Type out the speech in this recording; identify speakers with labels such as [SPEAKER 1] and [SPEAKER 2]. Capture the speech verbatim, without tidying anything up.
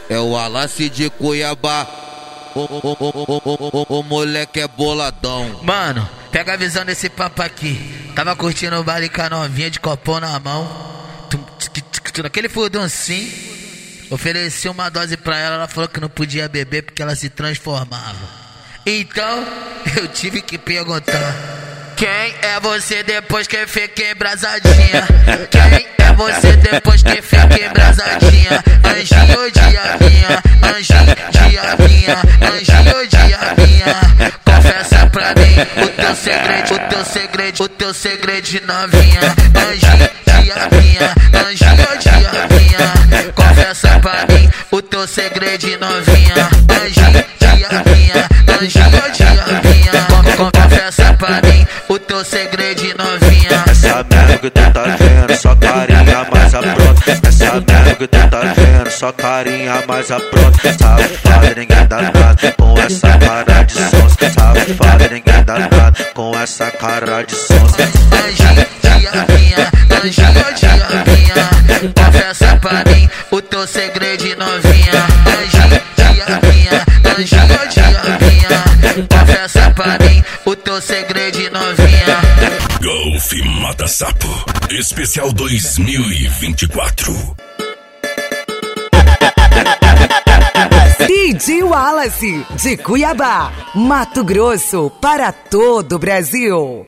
[SPEAKER 1] É o Wallace de Cuiabá. O, o, o, o, o, o, o moleque é boladão.
[SPEAKER 2] Mano, pega a visão desse papo aqui. Tava curtindo o baile com a novinha de copão na mão. Naquele furdão sim. Ofereci uma dose pra ela. Ela falou que não podia beber porque ela se transformava. Então, eu tive que perguntar: quem é você depois que fica embrasadinha? Quem é você depois que fica embrasadinha? Anjinho diabinha, anjinho diabinha, anjinho diabinha. Confessa pra mim o teu segredo, o teu segredo, o teu segredo de novinha. Anjinho diabinha, anjinho diabinha. Confessa pra mim o teu segredo de novinha. Anjinho diabinha, anjinho diabinha. Confessa pra mim o teu segredo de novinha.
[SPEAKER 3] Essa merda que tu tá vendo, só carinha mais apronta. Essa merda que tu tá vendo, só carinha mais apronta. Safada, ninguém dá nada com essa cara de sonsa. Safada, ninguém dá nada com essa cara de sonsa.
[SPEAKER 2] Anjinho diabinha, anjinho diabinha. Confessa pra mim o teu segredo de novinha. Anjinho diabinha, anjinho diabinha. Confessa pra mim o teu segredo de novinha.
[SPEAKER 4] Golf Mata Sapo Especial dois mil e vinte e quatro.
[SPEAKER 5] D J Wallace de Cuiabá, Mato Grosso, para todo o Brasil.